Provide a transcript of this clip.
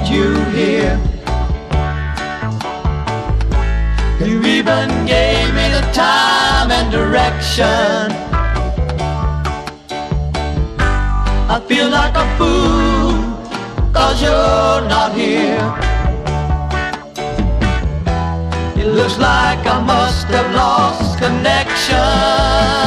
you here. You even gave me the time and direction. I feel like a fool 'cause you're not here. It looks like I must have lost connection.